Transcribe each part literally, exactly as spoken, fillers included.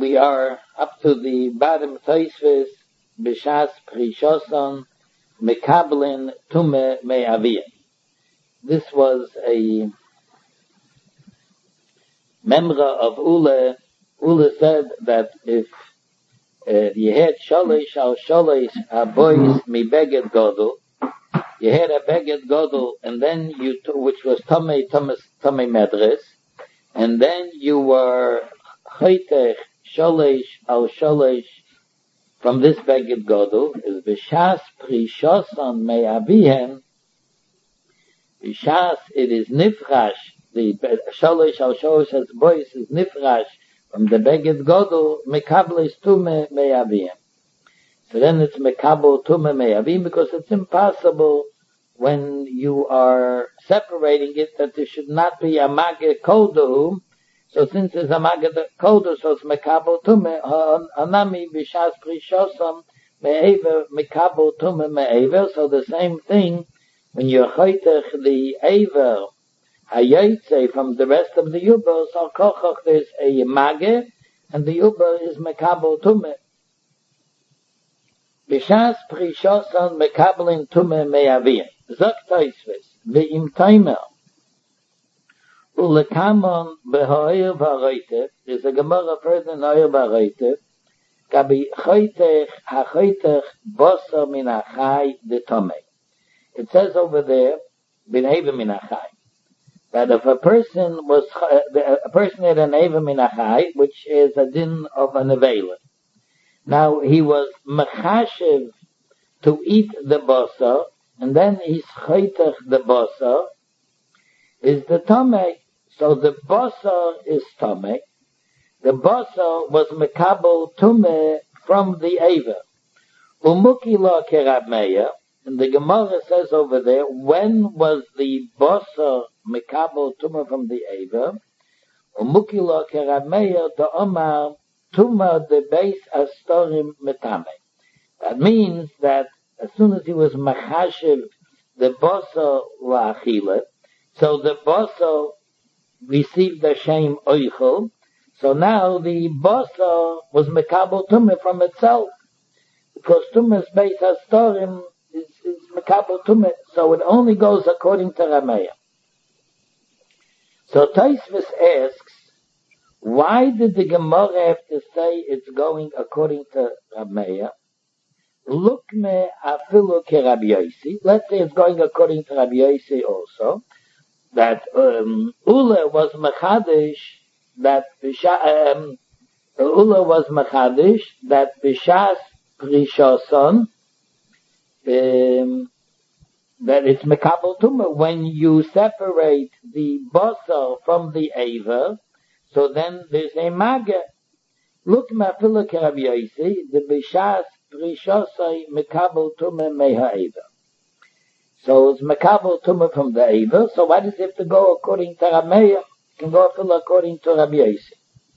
we are up to the bottom Tosfos B'Shas Prishoson Mekablin Tume Me'aviyah. This was a memra of Ule. Ule said that if uh, you had Sholish al Sholish Abois Mi Beged Godel, you had a Beged Godel, and then you, t- which was Tomei Tomei Tomei Medres, and then you were Chaytech Sholish al Sholish from this Beged Godel, is B'Shas Prishoson Me'avihem. B'Shas it is Nifrash, the Sholish al Sholish as voice is Nifrash from the Beged Godel, Mekabel is Tume Me'avihem. So then it's Mekabel Tume Me'avim, because it's impossible when you are separating it that there should not be a Mageh Kodu. So since it's a Mageh Kodu, so it's Mekabel Tume, Anami B'Shas Prishoson Me'aver, Mekabel Tume Me'aver. So the same thing, when you're Chaytech the Aver, Hayotze from the rest of the Yuba, so Kochach there's a Mageh, and the Yuba is Mekabel Tume. B'Shas Prishoson Mekabelin Tume Me'aviyah. Zok Tosfos, Ve'im Taimer, Ulekamon Behoyer V'Aroytev, there's a Gemara further in Hoyer V'Aroytev, Gabi Choytech HaChoytech Boser Min HaChai De Tomei. It says over there, B'Neiva Min HaChai, that if a person was, a person had an Eiva Min HaChai, which is a din of an Avela. Now, he was mechashiv to eat the bosa, and then he's chaytech the bosa, is the tomei. So the bosa is tomei. The bosa was mekabel tume from the Eiver. Umuki lo kerab meya, and the Gemara says over there, when was the bosa mekabel tume from the Eiver? Umuki lo kerab meya to omar Tuma the base astorim metame. That means that as soon as he was machashiv the bosa la'achile, so the bosa received the shame oichel, so now the bosa was mekabel tumah from itself, because tumah's base astorim is, is mekabel tumah, so it only goes according to Rameya. So Tosfos asks, why did the Gemara have to say it's going according to Rameya? Lukme afilu ke Rabbi Yossi. Let's say it's going according to Rabbi Yossi also. That um, Ula was mechadish. That um, Ula was mechadish. That b'shas prishoson. Um, that it's mekabel tumah when you separate the bosa from the aver. So then there's a Mageh. Look ma'afilu ke Rabbi Yossi, the b'shas prishosai mekabel tumah me'ha'eva. So it's mekabel tumah from the Eiver. So why does it have to go according to Rameya? It can go according to Rabbi Yossi.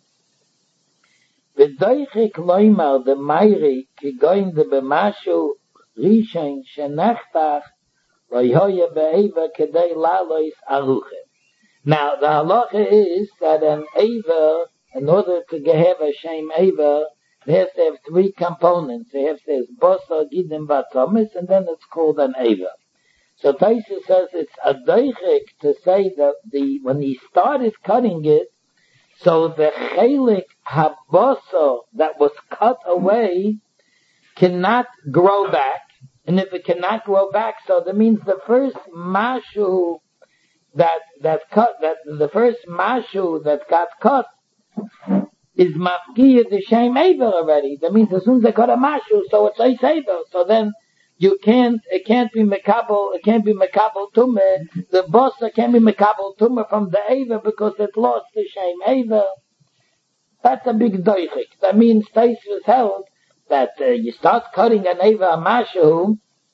V'doichik loymar the mayri ki goin de b'mashu rishon shenechtach lo yoye be'eva kedei lalois aruchem. Now, the halacha is that an Eiver, in order to have a shem Eiver, they have to have three components. They have to have Bosa, Gidim, Vatzomis, and then it's called an Eiver. So Tosfos says it's a doichik to say that the, when he started cutting it, so the chelik habosa that was cut away cannot grow back. And if it cannot grow back, so that means the first mashu that that cut that the first mashu that got cut is mafkiyah the shem Eiver already. That means as soon as they cut a mashu, so it's a Eiver. So then you can't it can't be mekabel it can't be mekabel tumah. The bosa can't be mekabel tumah from the Eiver because it lost the shem Eiver. That's a big doichik. That means Tosfos held that uh, you start cutting an Eiver mashu,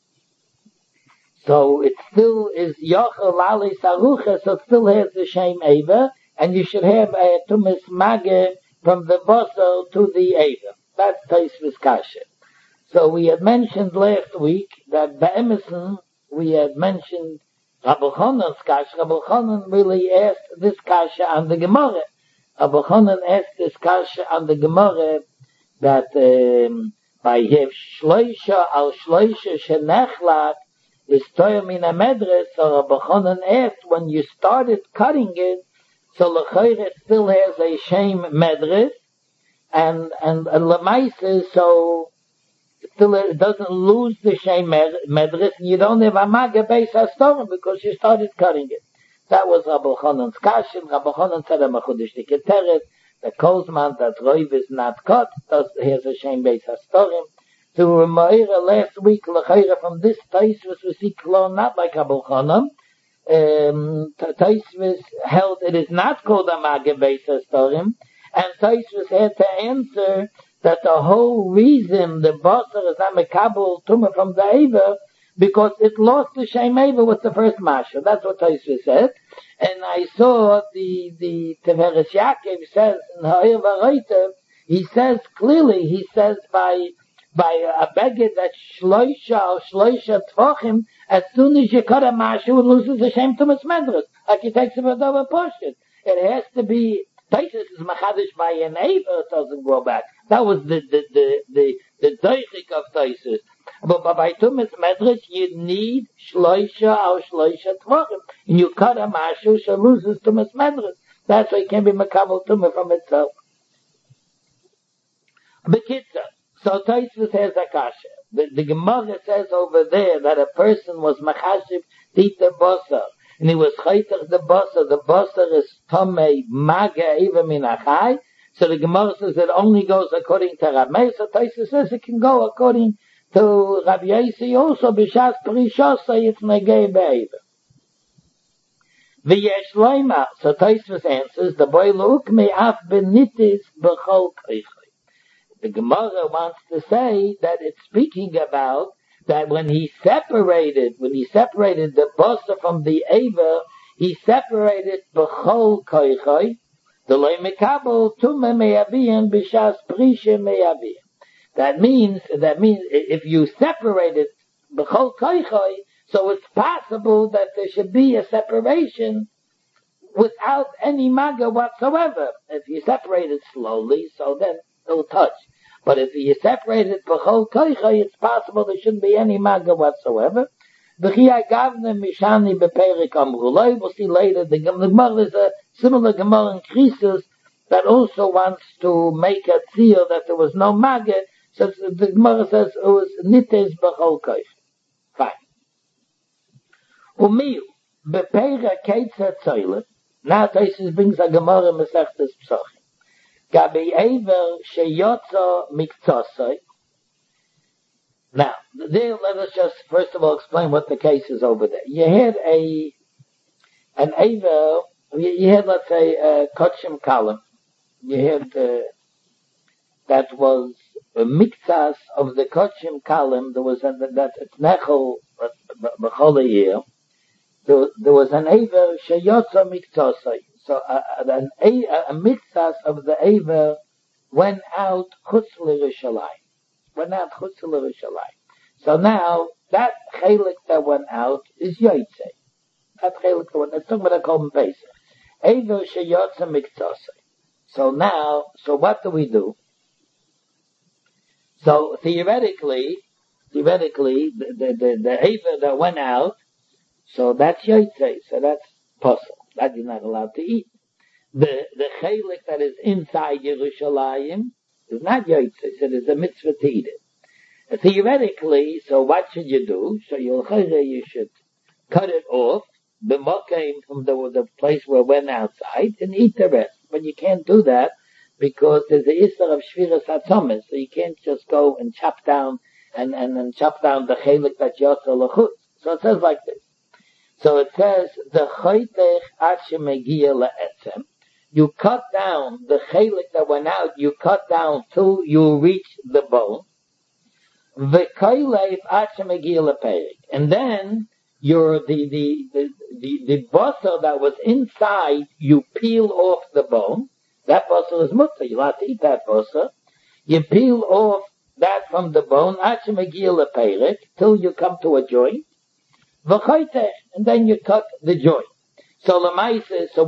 so it still is Yochel Lali Sarucha, so it still has the same Eiver, and you should have a Tumas Mageh from the Bosa to the Eiver. That's Tosfos Kasha. So we had mentioned last week that Be'emerson, we had mentioned Rabbi Chanan's Kasha. Rabbi Chanan really asked this Kasha on the Gemara. Rabbi Chanan asked this kasha on the Gemara that um, by him shloisha al shloisha shenechlak is toyer min medres. So Rabbi Chanan asked, when you started cutting it, so l'chayr it still has a shame medres, and and and lemaisa, so still it doesn't lose the shame medres, and you don't have a maga beis hastorim because you started cutting it. That was Rabbi Chanan's kashin. Rabbi Chanan said a machudish diketeret. The Kozman that Roiv is not cut, does he has a shame beis hastorim. To Rameira last week, l'chayra from this Taisvus we see klon not like Rabbi Chanan. Um, Taisvus held it is not called a maga beis hastorim, and Taisvus had to answer that the whole reason the basar is not mekabel tumah from the Eiver, because it lost the Shem Eiver with the first Masha. That's what Taisvus said. And I saw the, the Teveres Yaakov says in Ha'ir V'Reiter, he says clearly, he says by, by a beggar that shloisha or shloisha tvochim, as soon as you cut a Masha, it loses the Shem Tumas Medras. Like he takes it over portion. It has to be, Taisvus is machadish by an Eiver, it doesn't go back. That was the, the, the, the, the deichik of Taisvus. But by Tumas Medras, you need shloisha or shloisha tvochim. And you cut a mashu, so loses Tumas Medras. That's why it can be makabel tumah from itself. Bekitza. So Taisvus has a kasha. The, the Gemara says over there that a person was machashib tita basar, and he was chaytach the basar. The basar is tomei maga eva min achai. So the Gemara says it only goes according to Rav Meir. So Taisvus says it can go according to Rabbi Yossi also, b'shas prishasa it's negei be'eva. V'yesh loima, so Taisvus answers, the boy look me af benitis b'chol koichai. The Gemara wants to say that it's speaking about that when he separated, when he separated the basa from the Eiver, he separated b'chol koichai, the loy mekabel tumah me'abiyan b'shas prisha me'abiyan. That means, that means if you separate it, b'chol koichai, so it's possible that there should be a separation without any maga whatsoever. If you separate it slowly, so then it'll touch. But if you separate it b'chol koichai, it's possible there shouldn't be any maga whatsoever. V'chi agavne mishani beperik amrulai. We'll see later, the Gemara is a similar Gemara in Krisus that also wants to make a tzir that there was no maga. So the Gemara says it was nites b'chol koichai. Fine. Umiu bepeira keitza tzoylet. Now Taisvus brings a Gemara Masechtas Psachim. Gabi Eiver sheyotza miktzosai. Now, there, let us just first of all explain what the case is over there. You had a an Eiver, you had, let's say, a Kotchim Kalim. You had uh, that was a miktzas of the Kotchim Kalim. There was a, that it's nechol b'chol year. There, there was an Eiver sheyotza miktzosai. So uh, an a, a miktzas of the Eiver went out chutz l'Yerushalayim. Went out chutz l'Yerushalayim. So now that chelik that went out is yotzei. That chelik that went. That's talking about a Korban Pesach. Eiver sheyotza miktzosai. So now, so what do we do? So theoretically, theoretically, the the the, the Eiver that went out, so that's yotzei. So that's possible. That you're not allowed to eat. The the chelik that is inside Yerushalayim is not yotzei. So there's a mitzvah to eat it. And theoretically, so what should you do? So you'll you should cut it off, the mokaim from the the place where it went outside, and eat the rest. But you can't do that because there's the isser of shviras hatzomis. So you can't just go and chop down and and, and chop down the chelik that yotza lechutz. So it says like this. So it says, the chaytech ad shemegia le'etzem. You cut down the chelik that went out, you cut down till you reach the bone. V'kayleif ad shemegia le'perik. And then, your, the, the, the, the, the basar that was inside, you peel off the bone. That basar is mutter, you'll have to eat that basar. You peel off that from the bone, ad shemegia le'perik, till you come to a joint. And then you cut the joint. So lemaisa, so what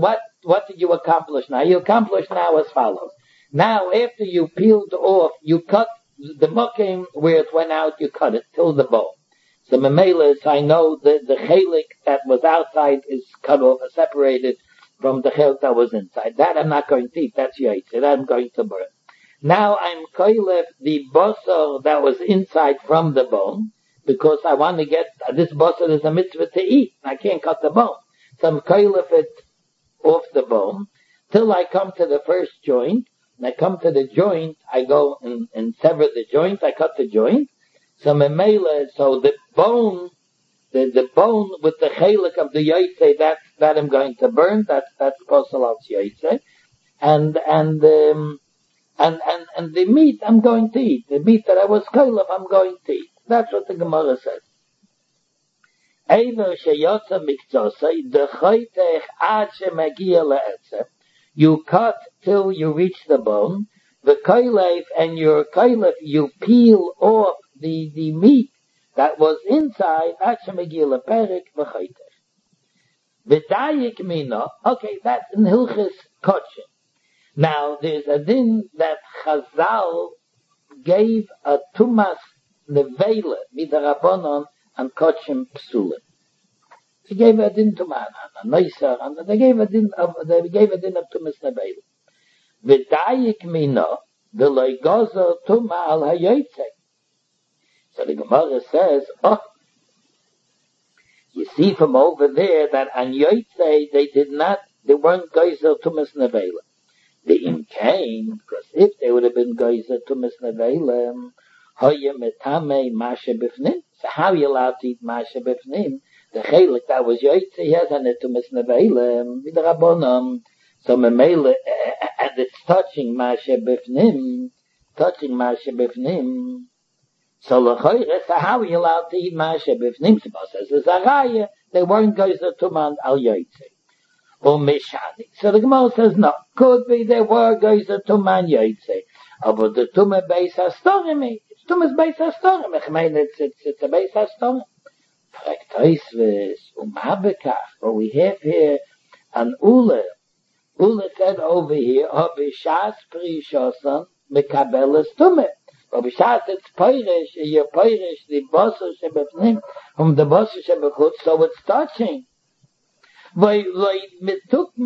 what did you accomplish now? You accomplished now as follows. Now, after you peeled off, you cut the mukim where it went out, you cut it till the bone. So memelis, I know the, the chelik that was outside is cut off, separated from the chelik that was inside. That I'm not going to eat, that's yaitze, that I'm going to burn. Now I'm koilef the basar that was inside from the bone, because I want to get, this basar is a mitzvah to eat, I can't cut the bone. So I'm koilef it off the bone, till I come to the first joint. When I come to the joint, I go and, and sever the joint, I cut the joint. So memela, so the bone, the, the bone with the chelik of the yaitze, that, that I'm going to burn, that's, that's posel al yaitze. And, and, um, and, and, and the meat I'm going to eat. The meat that I was koilef, I'm going to eat. That's what the Gemara says. Eiver sheyotza miktzosei, dechoitech ad shemagia le'etzem. You cut till you reach the bone. The koilef and your koilef, you peel off the, the meat that was inside, ad shemagia le'perek v'choitech. V'dayik mina, okay, that's in Hilchis Kodshe. Now, there's a din that Chazal gave a tumas nevela, midarabonon, and Kodshim psulim. He gave a din to man, a noiser, and they gave a din of, they gave a din of tumas nevela. V'dayik mina, the loigozo tuma al hayoytze. So the Gemara says, oh, you see from over there that on yoytze, they did not, they weren't geyser tumas nevela. The im came, because if they would have been geyser tumas nevela, hoye metame mashe bifnim. So how are you allowed to eat mashe bifnim? The chelik that was yoytze, he has an tumas nevela, with the rabbonim. So memele, and it's touching mashe bifnim, touching mashe bifnim. So lechoyre, so how are you allowed to eat mashe bifnim? Suppose as a zaraya, they weren't geyser tuman al yoytze. Or mishani. So the Gemara says, no, could be there were geyser tuman yoytze. But the tumme beis hastorim, it's tummes beis hastorim. I mean, it's, it's, it's a beis hastorim. Fragt Tosfos, um habekach, what we have here, an ule. Ule said over here, oh, b'shas prishosan, mekabeles tumme. But b'shas it's peirish, you're peirish, the bosso shebefnim, from the bosso shebechutz, so it's touching. You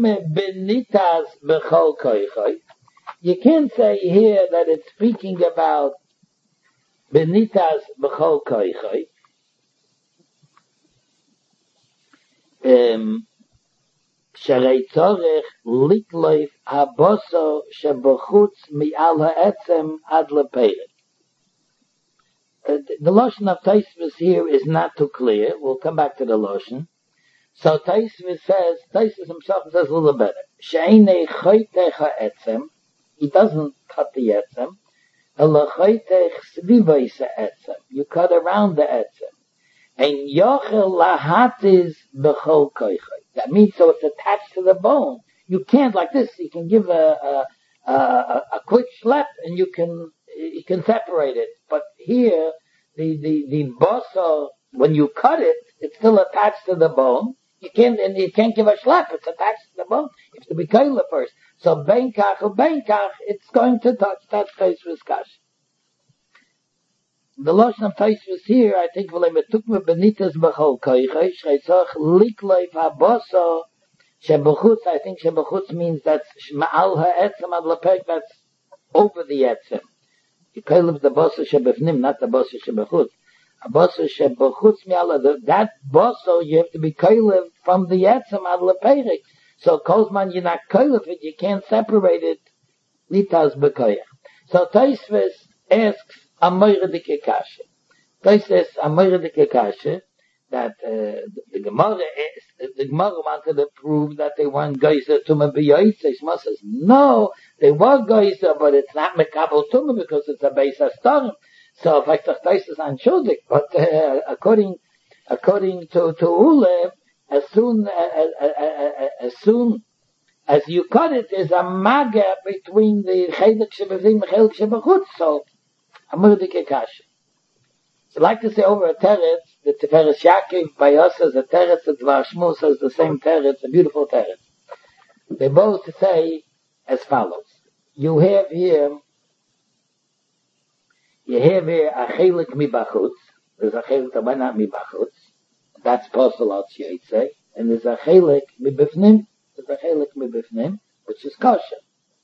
can't say here that it's speaking about benitas b'chol koichai. Sharei tzorech likloif haboso shebechutz mi'al ha'etzem ad lepeirek. The lotion of Tosfos here is not too clear. We'll come back to the lotion. So Tosfos says, Tosfos himself says a little better. She'enei choitech ha'etzem, he doesn't cut the etzem, ela choitech svivois ha'etzem, you cut around the etzem. And yochel lahatiz b'chol koichai. That means so it's attached to the bone. You can't like this, you can give a, a, a, a quick slap and you can, you can separate it. But here, the, the, the bosso, when you cut it, it's still attached to the bone. You can't, and you can't give a slap. It's attached to the bone. You have to be koila first. So benkach or benkach, it's going to touch. That's Tosfos kash. The lotion of Tosfos here, I think, v'lei metukme benitas b'chol koichai shreitzach likleif haboso shebechutz. I think shebechutz means that's ma'al ha'etzem ad lepek. That's over the etzem. You koila the boso shebefnim, not the boso shebechutz. A bosso shebechutz mi'ala, that bosso you have to be koilev from the etzem ad leperik. So kozman you're not koilev it, you can't separate it. Litas bekoyach. So Tosfos asks a moire dike kashe. Tosfos a moire dike kashe that uh, the Gemara the Gemara wanted to prove that they weren't geyser tumah b'yoytze. Shema says no, they were geyser, but it's not mekabel tumah because it's a beis hastorim. So, if I say this unschuldig, but uh, according according to to Ule, as soon as, as, as soon as you cut it, is a maga between the chelik shebefnim and chelik shebechutz. So, amurdike kasha. So, I'd like to say over a teretz, the Tiferes Yaakov by us as a teretz, the Dvar Shmuel says the same teretz, a beautiful teretz. They both say as follows. You have here, you have here a chelik mibachutz. There's a chelik that went out mibachutz. That's possible out Yaitse. And there's a chelik mibifnim. There's a chelik mibifnim, which is kosher.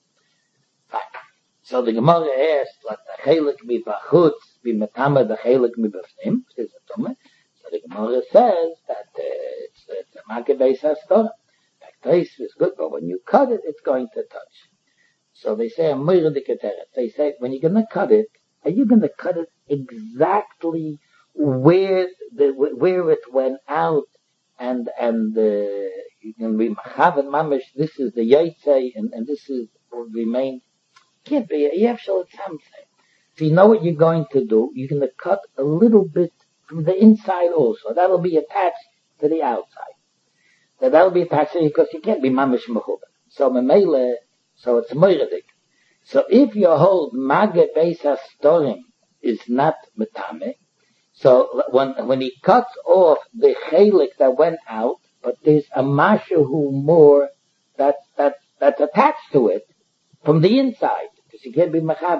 Fine. So the Gemara asked, let the chelik mibachutz be metama the chelik mibifnim. Is a tumah. So the Gemara says that uh, it's, it's a makeh beis hastorah. The taste is good, but when you cut it, it's going to touch. So they say a moira de keteret. They say when you're going to cut it, are you going to cut it exactly where the where it went out, and and uh, you can be machav and mamish. This is the yaitze, and and this is will remain. Can't be. You have to show it something. So you know what you're going to do. You're going to cut a little bit from the inside also. That'll be attached to the outside. That that'll be attached to you because you can't be mamish mechuber. So memele. So it's moiradik. So if you hold mageh beis hastorim is not metame, so when when he cuts off the chelik that went out, but there's a mashu who more that that that's attached to it from the inside, because you can't be mechaber.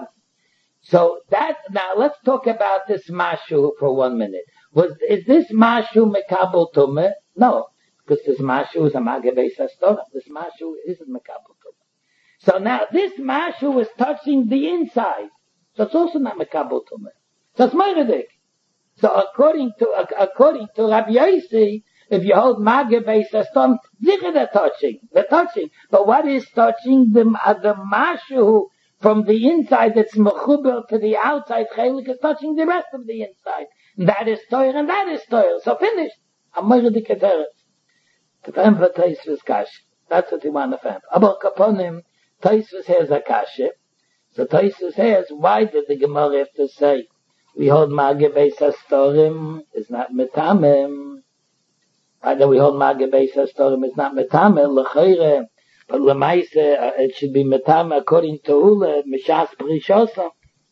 So that now let's talk about this mashu for one minute. Was is this mashu mekabel tumah? No, because this mashu is a mageh beis hastorim. This mashu isn't mekabel tumah. So now this mashu is touching the inside. So it's also not mekabel tumah. So it's moiradik. So according to, according to Rabbi Yossi, if you hold mageh beis hastorim, they're touching. They're touching. But what is touching? The, uh, the mashu from the inside that's mechuber to the outside chelik is touching the rest of the inside. And that is toyer and that is toyer. So finished. I'm moiradik keteret. Keteret for Tosfos kash. That's what you want to find. Abel kaponim. Tosfos has a kasha. So Tosfos has, why did the Gemara have to say, we hold mageh beis hastorim is not metamim? Why do we hold mageh beis hastorim is not metamim? L'chayre, but l'maise, uh, it should be metamim according to Ula, mishas b'rishosa.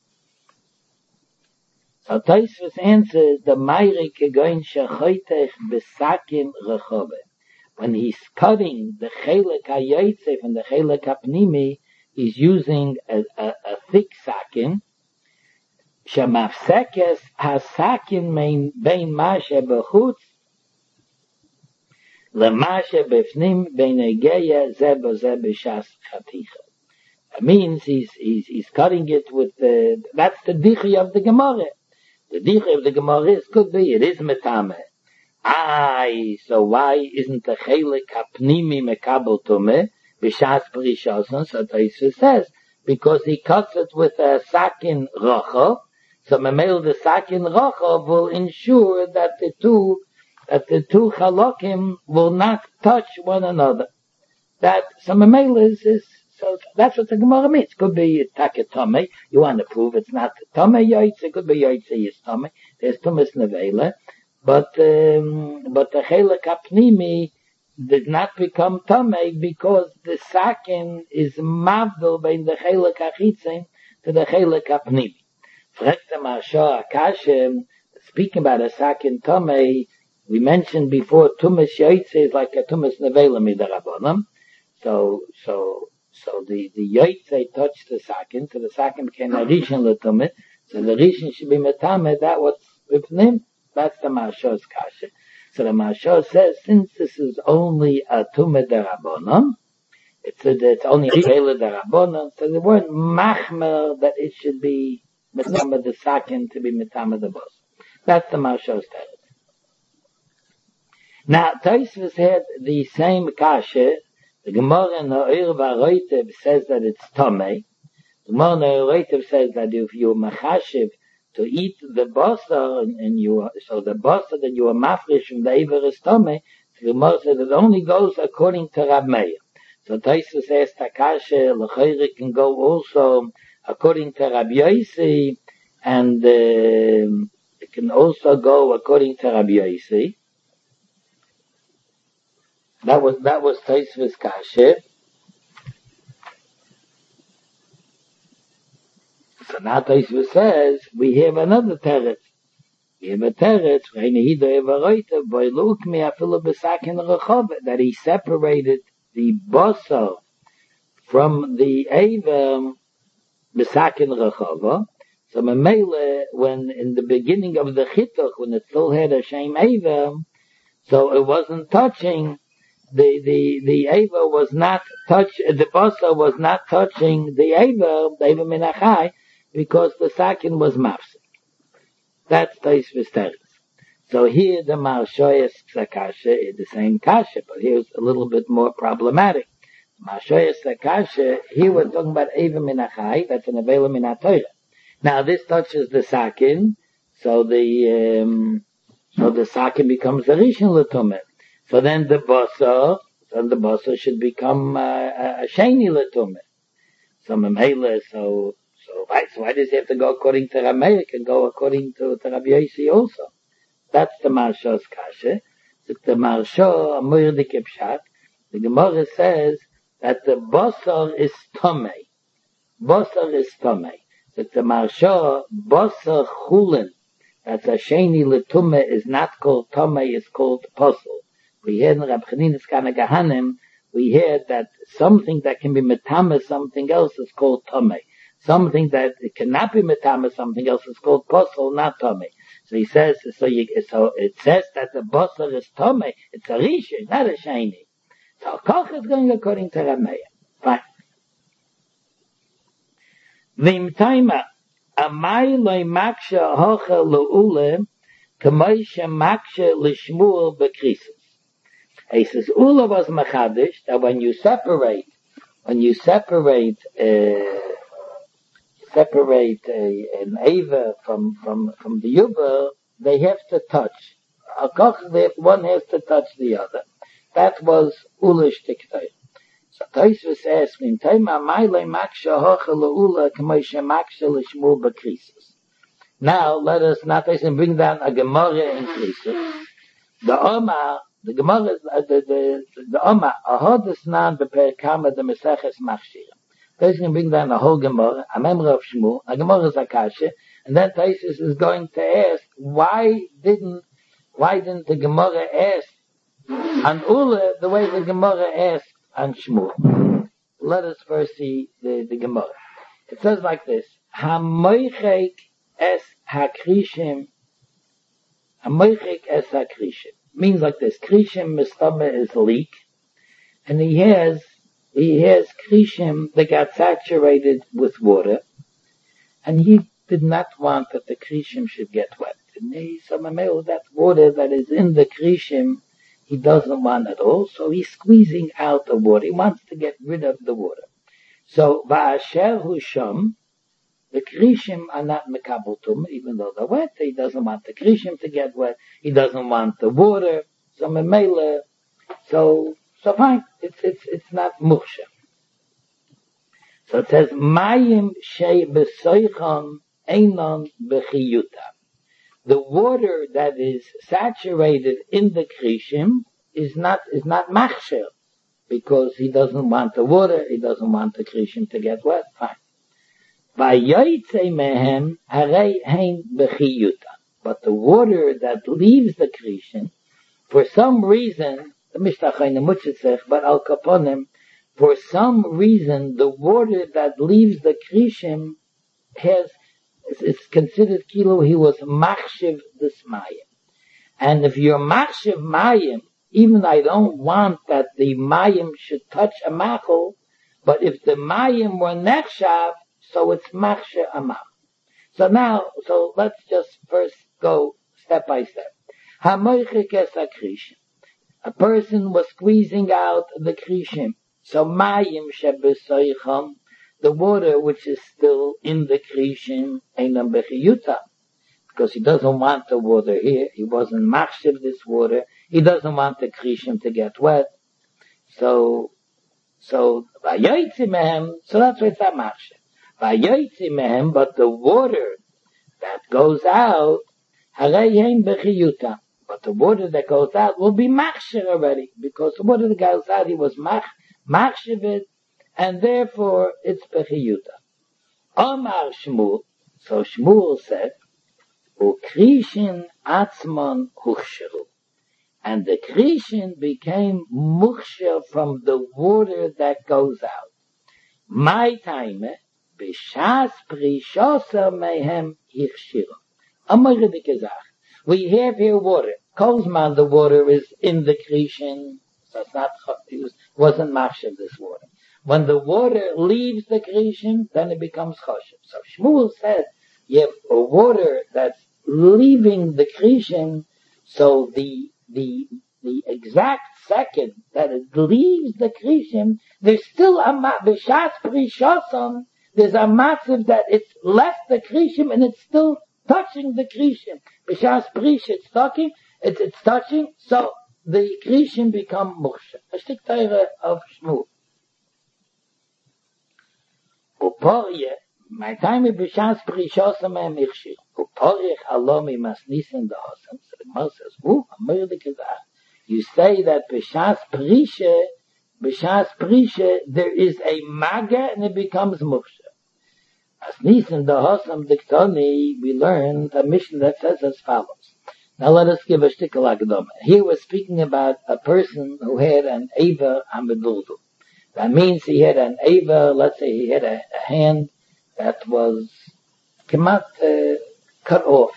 So Tosfos answers, the mayri kegoin shechoitech besakim rechove. When he's cutting the chelik hayotzef and the chelik hapnimi, he's using a, a, a thick sakin. Shemafsekes hasakin mein bein mashe bechutz lemashe befnim bein egeya zeba zeba shas chaticha. That means he's he's he's cutting it with the. That's the dichi of the Gemara. The dichi of the Gemara is could be it is metame. Aye, so why isn't the chelik hapnimi mekabel tumeh b'shas b'rishoson? So Tosfos says because he cuts it with a sakin rocha, so memel the sakin rocha will ensure that the two that the two chalokim will not touch one another. That so memel is, is so that's what the Gemara means. Could be taketome. You want to prove it's not tome yaitze. It could be yaitze is tome. There's tumas nevela. But um, but the chelik hapnimi did not become tamei because the sakin is mavdil bein the chelik hachitzin to the chelik hapnimi. Fragt the Marsha Akashem, speaking about a sakin tamei, we mentioned before tumas yaitze is like a tumas nevela midarabonam. So so so the the yaitze touched the sakin, so the sakin became a rishon letumit. So the rishon should be metame. That was v'pnim. That's the Marsha's kasha. So the Marsha says, since this is only a tumah derabonon, it's a, it's only a vela derabonon, so they weren't machmer that it should be metama the sakin to be metama the boss. That's the Marsha's teretz. Now, Tosfos had the same kasha. The Gemara in the Oir V'Aroitev says that it's tomei. The Gemara in the Oir says that if you're machashiv to eat the basar, and, and you so the basar that you are mafresh from the Eiver is tomei, the Gemara says it only goes according to Rab Meir. So Tosfos says Takasha l'chayre can go also according to Rabbi Yossi, and uh, it can also go according to Rabbi Yossi. That was that was Tosfos kasha. So now Tosfos says we have another teretz. We have a teretz that he separated the basar from the Eiver Besakin Rechava. So Memele, when in the beginning of the Chittuch, when it still had a Shem Eiver, so it wasn't touching, the, the, the Eiver was not touch, the basar was not touching the Eiver, the Eiver Minachai, because the Sakin was mafsik. That's Tais Visteris. So here the Marshoyas Sakasha is the same Kasha, but here's a little bit more problematic. Marshoyas Sakasha, here we're talking about Eiver Minachai, that's an Avela Minatoira. Now this touches the Sakin, so the, um, so the Sakin becomes the Rishon L'Tumah. So then the Basar, then the Basar should become uh, a Sheni L'Tumah. So Memele, so, so, right, so why does he have to go according to Rameir? It can go according to, to Rabbi Yossi also. That's the Marsha's Kasha. It's the Marsha, Amir de Kipshat. The Gemara says that the Basar is Tomei. Basar is Tomei. It's the Marsha, Basar Chulin. That's a Sheni L'Tumah is not called Tomei, it's called Posel. We hear in Rab Chanina's Kana Gahanim, we hear that something that can be metama something else is called Tomei. Something that it cannot be metama something else is called Posel, not Tomei. So he says, so, you, so it says that the Basar is Tomei. It's a Rishon, not a Sheni. So Koch is going according to Rameir. Fine. Vim Taima, Amai loy maksha hocha le'ule, kamay she maksha l'shmuel b'krisus. He says, Ula was machadish, that when you separate, when you separate, uh, separate a, an Eva from, from, from the Yuba, they have to touch. One has to touch the other. That was Ula shtiktay. So Tosfos asks, "Vim Taima maile maksha hocha le'ula kamay she maksha l'shmuel b'krisus." Now let us not bring down a Gemara in Krisus. The Oma, the Gemara, uh, the the the Oma, ahodas nan beperkama the Meseches Machshira. Tosfos can bring down a whole Gemara, a memra of Shmuel, a Gemara Zakasha, and then Tosfos is going to ask, why didn't, why didn't the Gemara ask on Ula the way the Gemara asked on Shmuel? Let us first see the, the Gemara. It says like this: Hamoichek es hakrishim, hamoichek es hakrishim means like this: Krishim mistama is leak, and he has he has Krishim that got saturated with water, and he did not want that the Krishim should get wet. And he said, that water that is in the Krishim, he doesn't want at all, so he's squeezing out the water. He wants to get rid of the water. So, Va'asher hu sham, the Krishim are not mekabel tum, even though they're wet. He doesn't want the Krishim to get wet. He doesn't want the water. So, memele, so, so fine. It's, it's, it's not muksha. So it says, Mayim shei besoichon einon bechiyuta. The water that is saturated in the Krishim is not, is not machsher, because he doesn't want the water, he doesn't want the Krishim to get wet. Fine. Vayoytze mehem harei hein bechiyuta. But the water that leaves the Krishim, for some reason, the mishtachayne mutzitzech, but al kaponim, for some reason, the water that leaves the Krishim has, it's considered kilo, he was machshiv this mayim. And if you're machshiv mayim, even I don't want that the mayim should touch a machol, but if the mayim were nechshav, so it's machshiv a machol. So now, so let's just first go step by step. Hamoichik es hakrishim. A person was squeezing out the krishim. So mayim shebesoicham, the water which is still in the Krishim, einam bechiyuta, because he doesn't want the water here. He wasn't machshiv this water. He doesn't want the Krishim to get wet. So, so, vayoytzi mehem, so that's why it's not machshiv. Vayoytzi mehem, but the water that goes out, harei hein bechiyuta. But the water that goes out will be machshiv already, because the water that goes out, he was mach, machshiv it, and therefore it's bechiyuta. Omar Shmuel, so Shmuel said, Ukrishin atzmon huchsheru. and the Krishin became muksha from the water that goes out. My time, b'shas prishosa mehem hichshira. Amagdik gesagt. We have here water. Kozman, the water is in the Krishin, so it's not, it was, wasn't mash of this water. When the water leaves the Krishin, then it becomes choshev. So Shmuel said, you have a water that's leaving the Krishin, so the, the, the exact second that it leaves the Krishin, there's still a, b'shas prishoson, there's a massive that it's left the Krishim and it's still touching the Krishim. B'shas prish, it's touching, it's, it's touching, so the Krishim become muksha. A stick teire of Shmuel. Uporye, my time is b'shas prishosam mehem ichshir. Uporye chalomi masnisin da hosam. So the Gemara says, ooh, amirdik gesagt. You say that b'shas prishe, b'shas prishe, there is a maga and it becomes muksha. As Nisan the Hosam Diktoni, we learned a mission that says as follows. Now let us give a shtickle agdom. Here we're speaking about a person who had an Eva Ameduldu. That means he had an Eva, let's say he had a, a hand that was kemat uh, cut off.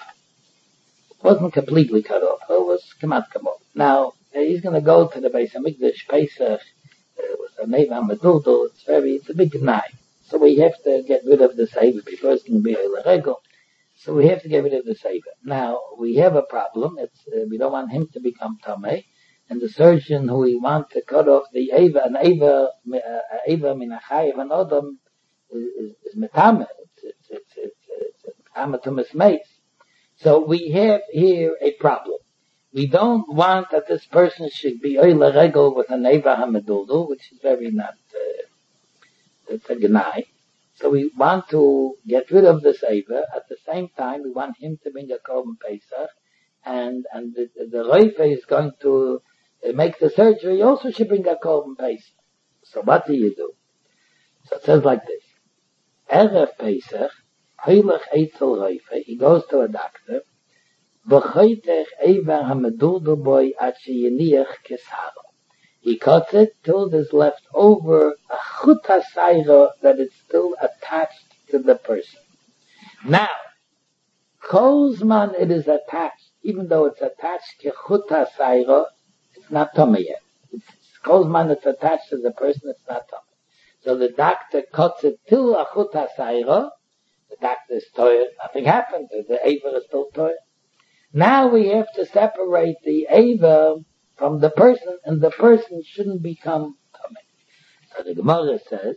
It wasn't completely cut off. It was kemat cut off. Now, uh, he's going to go to the Beis HaMikdash Pesach uh, with an Eva Ameduldu. It's very, it's a big knife. So we have to get rid of the Seiva before it's going to be a regel. So we have to get rid of the Seiva. Now, we have a problem. It's, uh, we don't want him to become Tomei. And the surgeon who we want to cut off the Eva, an Eva, uh, Eva Minachayev and Odom, is, is, is Metame. It's, it's, it's, it's, it's Amatumas Mace. So we have here a problem. We don't want that this person should be Oile Regel with an Eva Hameduldu, which is very not, uh, it's a gnai. So we want to get rid of the Seiva. At the same time, we want him to bring a Korban Pesach. And, and the, the Reife is going to make the surgery. He also should bring a Korban Pesach. So what do you do? So it says like this. Erev Pesach, Heilach Eitzel Reife, he goes to a doctor. V'choitech Eva HaMeduldu boy at sheyeniach kesara. He cuts it till there's left over a chuta saira that is still attached to the person. Now, kozman it is attached, even though it's attached to chuta saira, it's not tummy yet. It's kozman it's attached to the person, it's not tummy. So the doctor cuts it till a chuta saira. The doctor is tired, nothing happened. The Eva is still tired. Now we have to separate the Eva from the person, and the person shouldn't become tummy. So the Gemara says,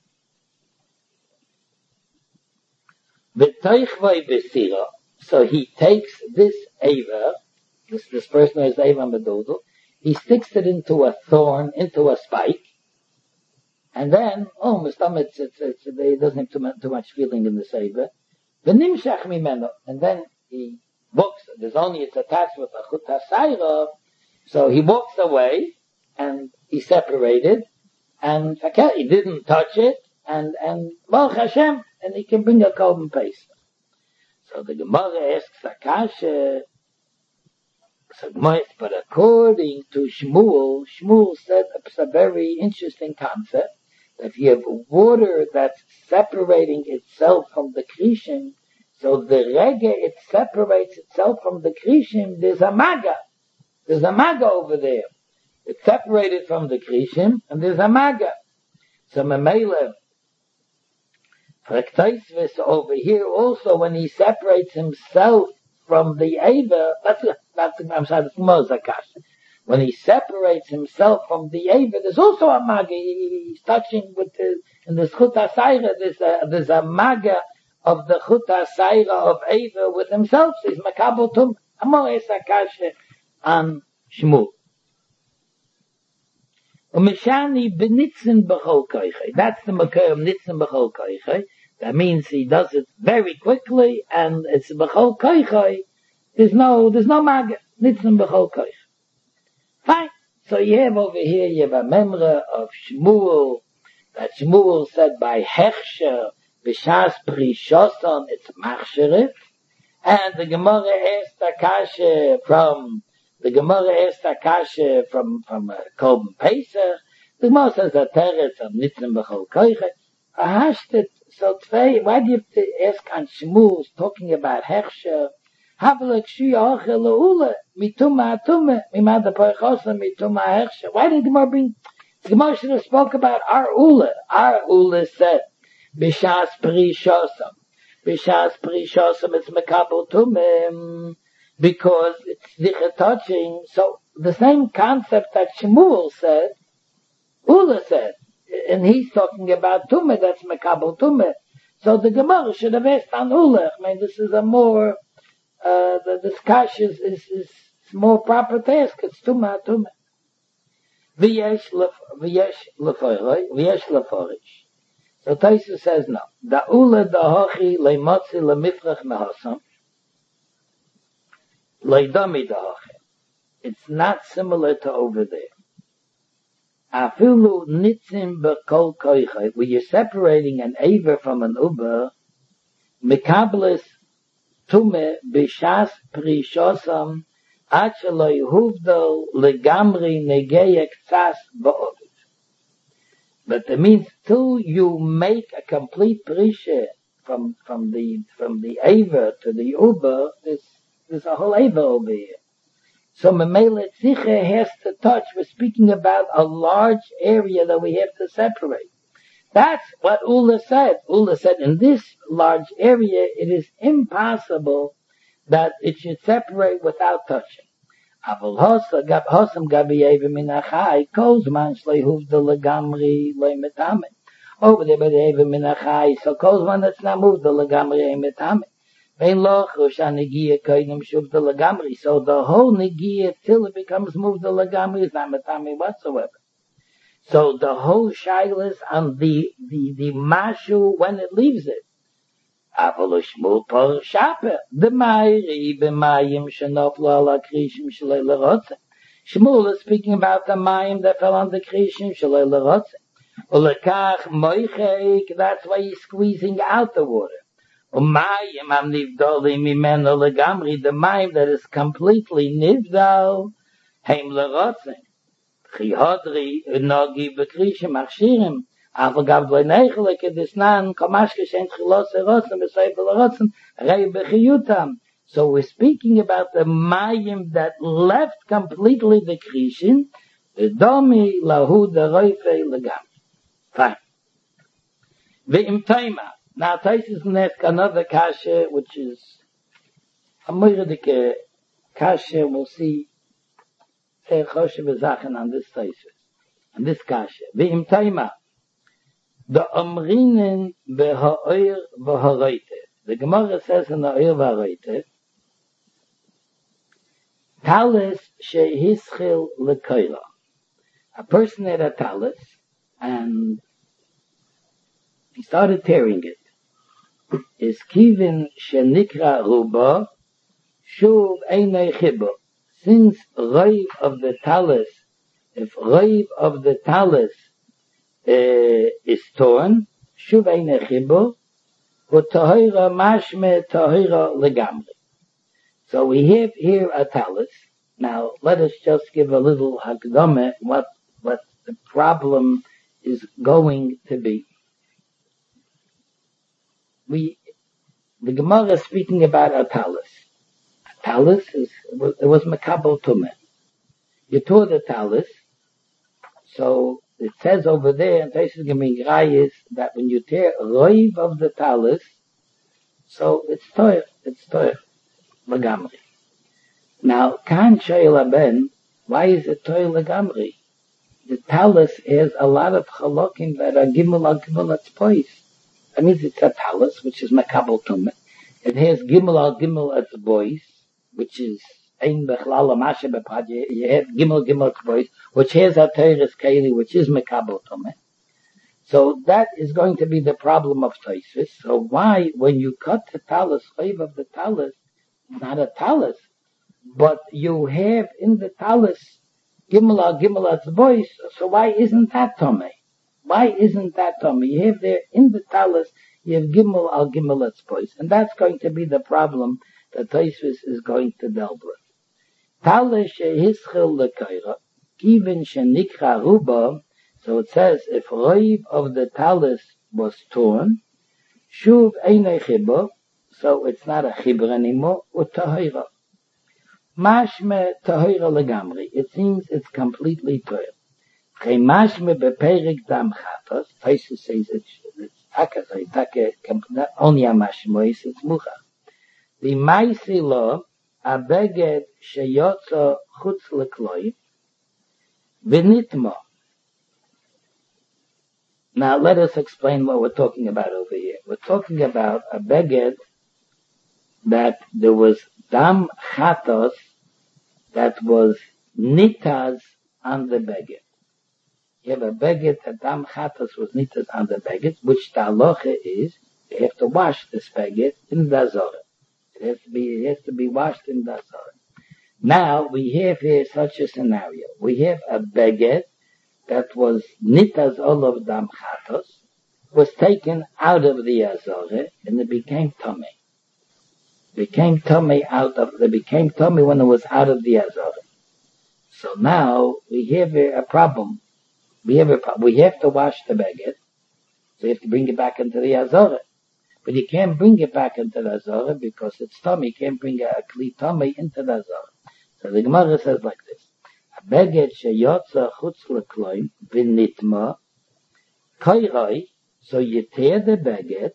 V'toichvoi b'sira. So he takes this Eva, this, this person has Eva Medudu, he sticks it into a thorn, into a spike, and then, oh, my stomach, it's, it's, it's, it doesn't have too much, too much feeling in this Eva. V'nimshach mimeno. And then he walks, there's only, it's attached with a chuta saira. So he walks away, and he separated, and he didn't touch it, and, and, Baruch Hashem, and he can bring a Korban Pesach. So the Gemara asks Akasha, so but according to Shmuel, Shmuel said it's a very interesting concept, that if you have water that's separating itself from the Krishim, so the Rege, it separates itself from the Krishim, there's a Maga. There's a maga over there. It's separated from the Krishim, and there's a maga. So Memele, Fraktaisvis over here also, when he separates himself from the Eva, that's, that's, I'm sorry, that's Mozakash. When he separates himself from the Eva, there's also a maga. He's touching with the, in the Chuta Saira, there's a, there's a maga of the Chuta Saira of Eva with himself. So he's Makabel Tum, Amor Esakash, on Shmuel. Umeshani benitzen b'chol koiche. That's the makar of nitzen b'chol koiche. That means he does it very quickly, and it's b'chol koiche. There's no, there's no mag, nitzen b'chol koiche. Fine. So you have over here, you have a memra of Shmuel, that Shmuel said by hechsher, b'shas prishoson, it's machsheret. And the Gemara asked Akasha from The Gemara asked Akasha from, from uh, Korban Pesach. The Gemara says that Teretz of Nitzim B'chol Koiche. Ahashtet, so Tvei, why do you have to ask on Shmuel's talking about Hechsher? Havelek Shia Ochel Le'ule, Mituma Atume, Mimada Poichosa, Mituma Hechsher. Why did the Gemara bring, the Gemara should have spoke about our Ule. Our Ule said, B'shas Pri Shosam. B'shas Pri Shosam, it's Mekabel Tumim, because it's Dicha touching. So the same concept that Shmuel said, Ule said, and he's talking about Tumah, that's Mekabel Tumah. So the Gemara should have asked on Ule. I mean, this is a more, uh, the discussion is, is, is more proper task. It's Tumah, Tumah. V'yesh leforich, v'yesh leforish. So Taisu says no. Da Ule da hochi leimotzi lemifrach mehosam. Leidami da hochi. It's not similar to over there. Afilu nitzim b'kol koiche, where you're separating an aver from an uber, mikablis tume b'shas prishosam, ad shelo yehuvdol legamri negeyek tzas ba'ovid. But it means till you make a complete prisha from, from the, from the aver to the uber, there's, there's a whole aver over here. So Memele Tziche has to touch. We're speaking about a large area that we have to separate. That's what Ula said. Ula said in this large area, it is impossible that it should separate without touching. Aval hosam gabiyeva minachai kozman shleihuvda legamri leimetamen. Over there by the eva minachai, so kozman that's not moved the legamri leimetamen. So the whole negia till it becomes moved the lagami is not metami whatsoever. So the whole shayla is on the the the mashu when it leaves it. Shmuel par shaper the mayri b'mayim shenoflu ala krishim shalei lerotze. Shmuel is speaking about the mayim that fell on the krishim shalei lerotze. Ulekach moichek, that's why he's squeezing out the water. Umayim am nivdoli mimeno legamri, the mayim that is completely nivdal, heim lerotzim. Chihodri nogi bekrishim achshirim, avagav dveineichele kedisnan, komashke shen chilos erotzim, beseif lerotzim, rei bechiyutam. So we're speaking about the mayim that left completely the krishim, the domi lahu the roife legamri. Fine. Ve'im taima. Now, Taisus next another kasha, which is a moiradike kasha. We'll see sehr choshev zachen on this Taisus, on this kasha. Ve'im taima, the omrinen beha'oir v'ha'roite. The Gemara says in the oir v'ha'roite, talis shehischil lekoira. A person had a talis, and he started tearing it. Is kivin shenikra ruba shuv einay chibo. Since raiv of the talis, if raiv of the talis uh, is torn, shuv einay chibo, v'tahira mashme tahira legamri. So we have here a talis. Now let us just give a little hakdama what what the problem is going to be. We, the Gemara is speaking about a talis. A talis is, it was Mekabel Tumah. You tore the talis, so it says over there, and Taisus Gemingrai is that when you tear roiv of the talis, so it's toir, it's toir, legamri. Now, Kan Sheila Ben, why is it toir legamri? The talis has a lot of chalokim that are gimel al gimel at place. That means it's a talis, which is Mekabel Tumah. It has Gimel al Gimel at the boys, which is Ein Bechlal Masha Bepad. You have Gimel Gimel at the boys, which has a Teres Keli, which is Mekabel Tumah. So that is going to be the problem of Taisus. So why, when you cut the talis, wave of the talis, not a talis, but you have in the talis Gimel al Gimel at the boys, so why isn't that Tumah? Why isn't that Tommy? You have there in the talis, you have Gimel al Gimel at place. And that's going to be the problem that Taisus is going to delve with. Tale shehischel lekoira, even shenikra ruba, so it says, if roiv of the talis was torn, shuv eine chibur, so it's not a chibur anymore, utahira. Mashme tahira legamri, it seems it's completely tahir. Mashme beperik dam chatos, Taisus says it's, it's taka, so taka, not only a mashmo, it's mucha. The maisi law, a beged sheyotza chutz lekloi, v'nitmo. Now let us explain what we're talking about over here. We're talking about a beged that there was dam chatos that was nitas on the beged. You have a beged that dam chatos was nitas on the beged, which the halacha is, you have to wash this beged in the azorah. It has to be, it has to be washed in the azorah. Now we have here such a scenario. We have a beged that was nitas olav dam chatos, was taken out of the azorah, and it became tummy. Became tummy out of, it became tummy when it was out of the azorah. So now we have a, a problem. We have a problem. We have to wash the beged, so you have to bring it back into the azorah. But you can't bring it back into the azorah because it's tummy. You can't bring a, a kli tummy into the azorah. So the Gemara says like this. A beged sheyotza chutz lekloim v'nitma koiroi, so you tear the beged.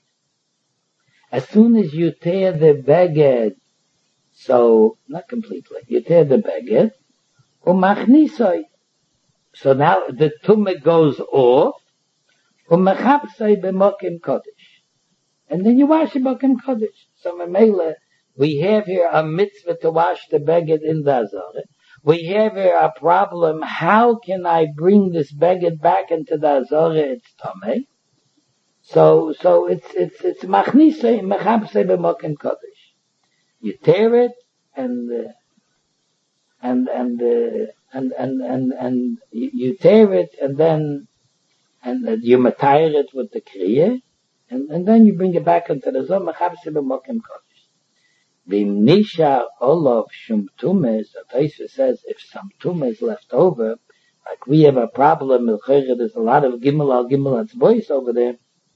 As soon as you tear the beged, so, not completely, you tear the beged, umachnisoi. So now the tumah goes off, umachapsoi b'mokim kodesh. And then you wash the mokim kodesh. So Mamela, we have here a mitzvah to wash the beged in the azorah. We have here a problem. How can I bring this beged back into the azorah? It's tamei. So, so it's, it's, it's machnise, mechabse b'mokim kodesh. You tear it, and, uh, and, and, uh, and, and, and, and you, you tear it, and then, and uh, you matire it with the kriya, and, and then you bring it back into the zon, mechabse b'mokim kodesh. V'im nisha olav shum tumes, the Tosfos says, if some tumes is left over, like we have a problem, there's a lot of gimel al gimel atzbois over there,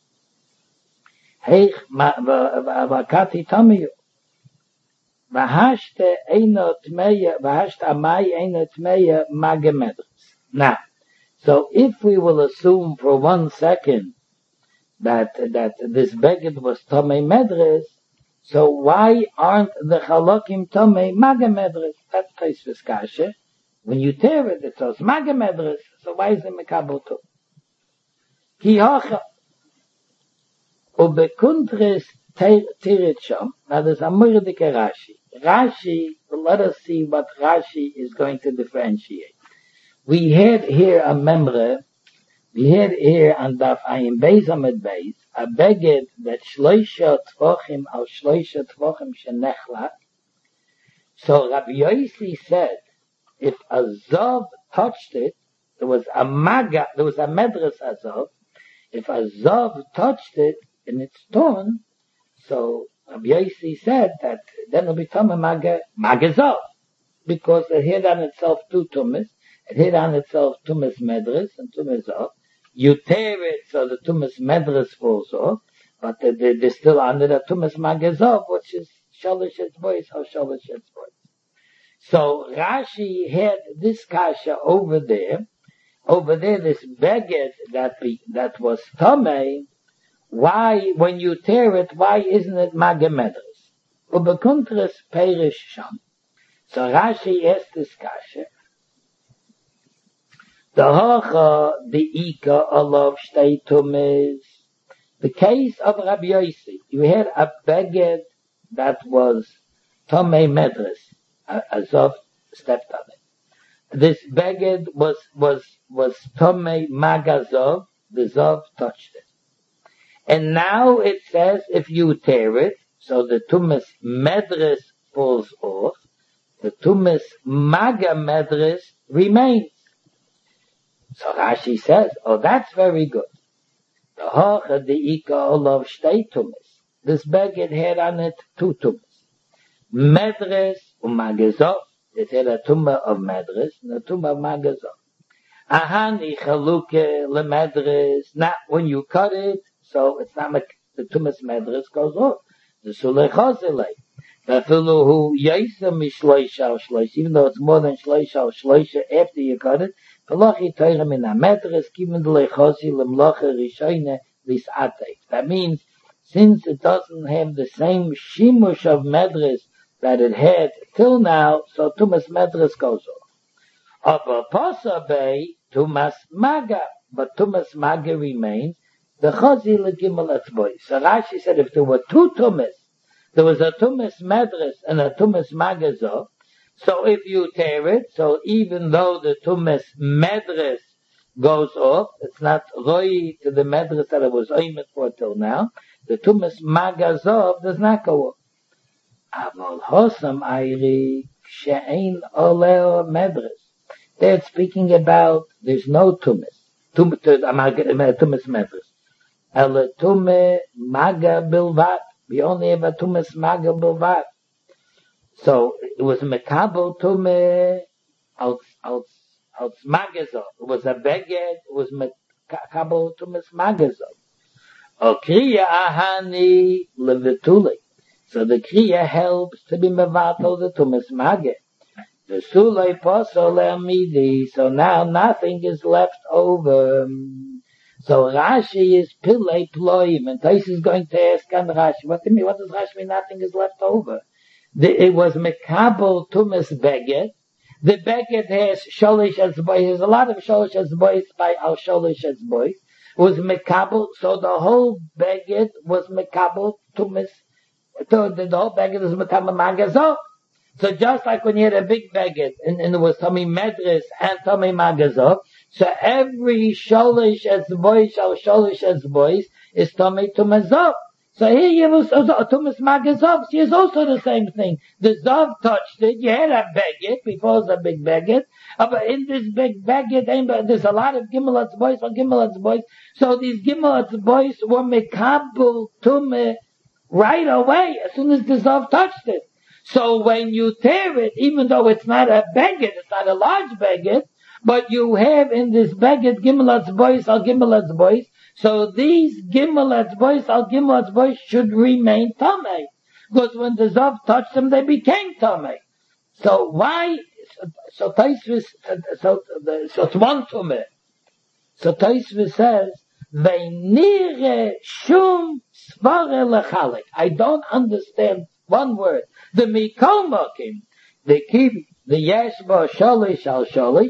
Heich vakati tamiyu. Vahashte eino tmeya, vahashte amai eino tmeya magemedres. Now, so if we will assume for one second that, that this beged was tomei medres, so why aren't the chalokim tomei magemedres? That's Tosfos kasha. When you tear it, it says magemedres, so why is it mekabel too? Ki hocha. Ubekuntris tirit sham. Now there's a murdike Rashi. Rashi, let us see what Rashi is going to differentiate. We had here a memre, we had here on Daf Ayin Beis Amid Beis, a beged that shloisha tvochim al shloisha tvochim shenechlat. So Rabbi Yossi said, if a Zov touched it, there was a maga, there was a medres Azov, if a Zov touched it, and it's torn, so Rabbi Yossi said that then it'll become a maga, magazov, because it had on itself two tumas, it had on itself tumas medres and tumas zov. You tear it so the tumas medres falls off, but they're still under the tumas magazov, which is shalish etzbois or shalish etzbois. So Rashi had this kasha over there, over there this beged that be, that was tamei. Why, when you tear it, why isn't it magemedres? Ubekuntris perish sham. So Rashi asked this kasha. The hocha, the ika, alav shtei tumis. The case of Rabbi Yossi, you had a beged that was tomei medres, Azov stepped on it. This beged was, was, was tomei magazov, the Zov touched it. And now it says if you tear it, so the tumas medres falls off, the tumas maga medres remains. So Rashi says, oh, that's very good. The hocha the ika olav shtei tumas. This beged had on it two tumas. Medres umagazov. It had a tumah of medres and a tumah of magazah. Ahani chaluke le medres. Not when you cut it, so it's not like the tumah's medres goes off. The sulei chazilei. Even though it's more than shloisha or shloisha after you cut it, that means since it doesn't have the same shimush of medres that it had till now, so tumas medres goes off. Aber posa bay tumas maga, but tumas maga remains. The chazi legimel etzboy. So Rashi said if there were two tumas, there was a tumas medres and a tumas magazah. So if you tear it, so even though the tumas medres goes off, it's not roi to the medres that it was oimet for till now. The tumas magazah does not go off. Aval hosam ayri she'ein oleo medres. They're speaking about there's no tumas. Tumas medres. Ele tume maga bilvat. We only have a tumas maga bilvat. So it was mekabel tume als als als magazah. It was a beged. It was mekabel tumas magazah. O kriya ahani levetuli. So the kriya helps to be mevatel the tumas maga. The sulei posol amidi. So now nothing is left over. So Rashi is pilei ployim, and Tais is going to ask on Rashi, what do you mean, what does Rashi mean, nothing is left over? The, it was mekabel tumas beged. The beged has sholish as boys, there's a lot of sholish as boys by al sholish as boys. It was mekabel, so the whole beged was mekabel tumas, the, the whole beged was mekabel magazah. So just like when you had a big beged, and, and it was Tommy Medres and Tommy Magazov, so every sholish as boys, or sholish as boys, is Tommy Tumazov. So here you have Tumas Magazov, she is also the same thing. The Zov touched it, you had a beged, before it was a big beged, but in this big beged, there's a lot of Gimelat's boys, or Gimelat's boys, so these Gimelat's boys were Mekabel Tumah right away, as soon as the Zov touched it. So when you tear it, even though it's not a beged, it's not a large beged, but you have in this beged Gimelat's boys or Gimelat's boys, so these Gimelat's boys or Gimelat's boys should remain Tamei. Because when the Zav touched them, they became Tamei. So why, so Taisvis, so, so it's one Tumeh. So Taisvis says, Veinire shum svare lechalik. I don't understand one word. The mikol mokim, they keep the yeshba sholish al sholish.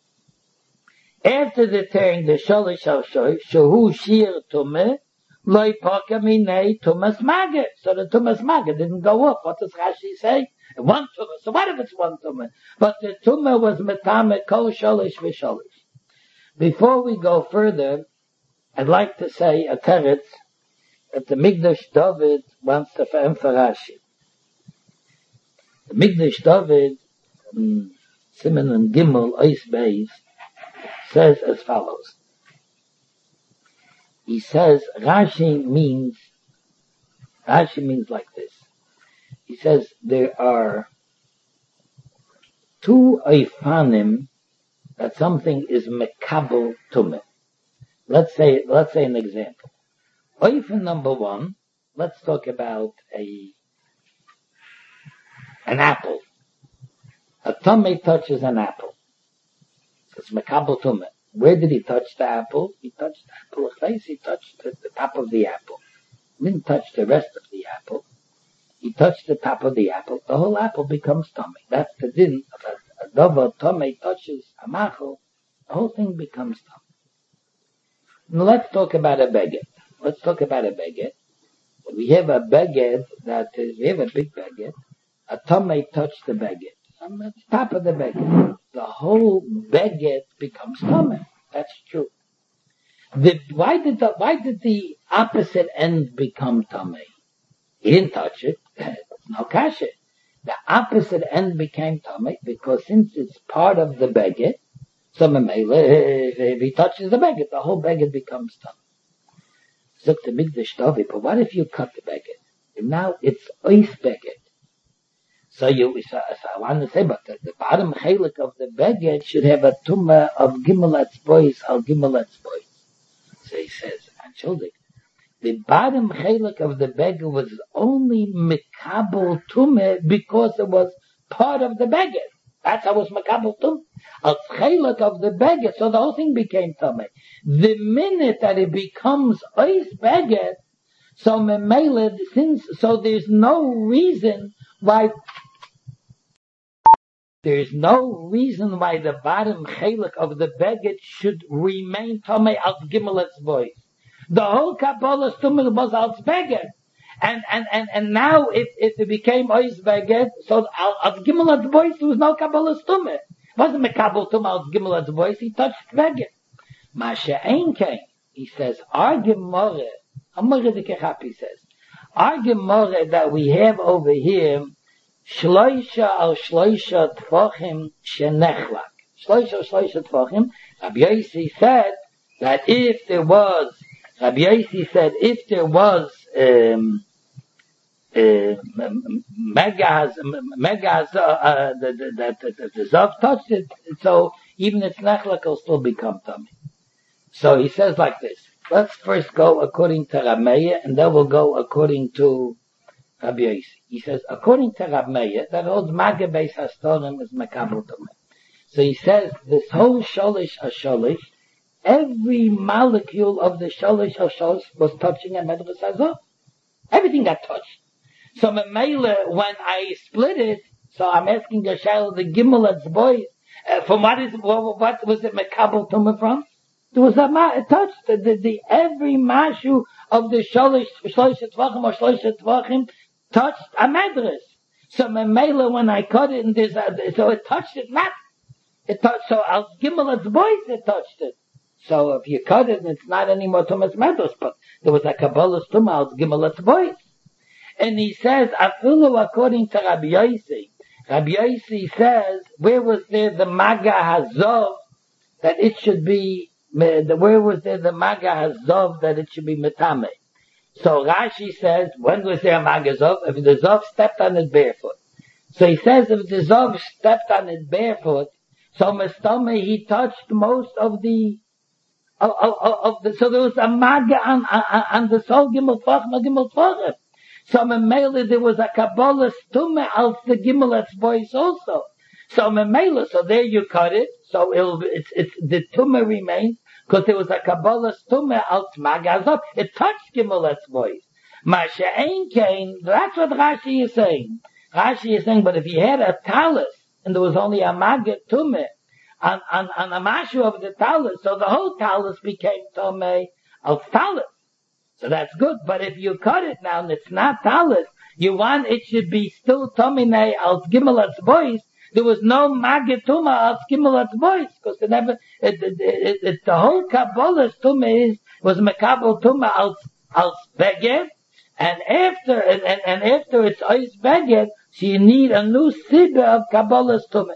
After the tearing the sholish al sholish, shehu shir tumeh, loy poka minei tumas maga. So the tumas maga didn't go up. What does Rashi say? One tumah. So what if it's one tumah? But the tumah was metame kol sholish v'sholish. Before we go further, I'd like to say a teretz that the Migdash David wants to fahem for Rashi. The Migdash David, um, Siman and Gimel, Ois Beis, says as follows. He says, Rashi means, Rashi means like this. He says, there are two Eifanim that something is Mekabel Tumeh. Let's say, let's say an example. Oifan number one, let's talk about a an apple. A tummy touches an apple. It's mekabel tumah. Where did he touch the apple? He touched the apple. He touched the, the top of the apple. He didn't touch the rest of the apple. He touched the top of the apple. The whole apple becomes tummy. That's the din. If a, a dover tummy touches a machel, the whole thing becomes tummy. Now let's talk about a beged. Let's talk about a beged. We have a beged that is, we have a big beged. A tummy touched the beged. On the top of the beged. The whole beged becomes tummy. That's true. The, why did the, why did the opposite end become tummy? He didn't touch it. No kasha. The opposite end became tummy because since it's part of the beged, so if he touches the beged, the whole beged becomes tummy. So the Migdash David, but what if you cut the beged? And now it's ois beged. So you, so, so I want to say, but the, the bottom chelik of the beged should have a tumah of gimel etzbois al gimel etzbois. So he says, Anshuldik, the bottom chelik of the beged was only mikabel tumah because it was part of the beged. That's how it was makabel tumah. Al chelik of the beged, so the whole thing became tumah. The minute that it becomes ois beged, so memele, since, so there's no reason why, there's no reason why the bottom chelik of the beged should remain tumah al gimel etzbois. The whole Kabbalah tumah was al beged. And, and, and, and now if, if it became ois beged, so al, al gimel etzbois, there was no Kabbalah tumah. It wasn't mekabel tumah al gimel etzbois, he touched beged. Masha ein kein, he says, our Gemara, he says, our Gemara that we have over here, shloisha al shloisha tfachim shenechlak. Shloisha al shloisha tfachim. Rabbi Yossi said that if there was, Rabbi Yossi said if there was um, uh, megas, megas, uh, uh, that the, the Zav touched it, so even its nechlak will still become tummy. So he says like this. Let's first go according to Rav Meir, and then we'll go according to Rabbi Yossi. He says, according to Rav Meir, that holds Mageh Beis Hastorim is Mekabel Tumah. So he says, this whole Sholish HaSholish, every molecule of the Sholish HaSholish was touching a Medras Hazov. Everything got touched. So Memele, when I split it, so I'm asking the Shal, the Gimel Etzbois, uh, from what is, what, what was it Mekabel Tumah from? There was a ma- it touched the, the, the every mashu of the sholish sholish tvachim or sholish tvachim touched a madras. So memela when I cut it and there's a, so it touched it not it touched so al gimel etzbois it touched it. So if you cut it, it's not anymore tumas madras, but there was a kabbalah tumah al gimel etzbois. And he says afilu according to Rabbi Yossi. Rabbi Yossi says where was there the maga hazov that it should be. The, where was there the Maga Hazov that it should be Metame? So Rashi says, when was there a Maga Zov? If the Zov stepped on it barefoot. So he says if the Zov stepped on it barefoot, so Mestame he touched most of the, of, of, of the, so there was a Maga on, on, on the Sol Gimel Tvachim, Gimel Tvachim. So Memele there was a Kabbalah Stumme als the Gimel Etzbois also. So Memele, so there you cut it, so it'll, it's, it's, the Tumah remains, because there was a Kabbalah Tumah al Magazov. It touched Gimel Etzbois. Masha ein kain, that's what Rashi is saying. Rashi is saying, but if you had a talus, and there was only a Maga Tumah, on, on, on a mashu of the talus, so the whole talus became Tumah al talus. So that's good, but if you cut it now, and it's not talus, you want it should be still Tumah al Gimel Etzbois, there was no magetuma al gimel etzbois because it never. It, it, it, it, the whole Kabbalah tuma is was mekabel tuma al al beged, and after and, and, and after it's ois beged, so you need a new sibah of Kabbalah tuma.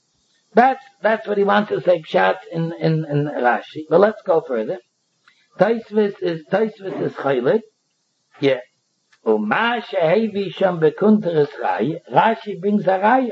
That's that's what he wants to say pshat in in, in Rashi. But let's go further. Taisvis is Taisvis is chaylik. Yeah. Uma shehevi sham bekunter is raya. Rashi brings a raya.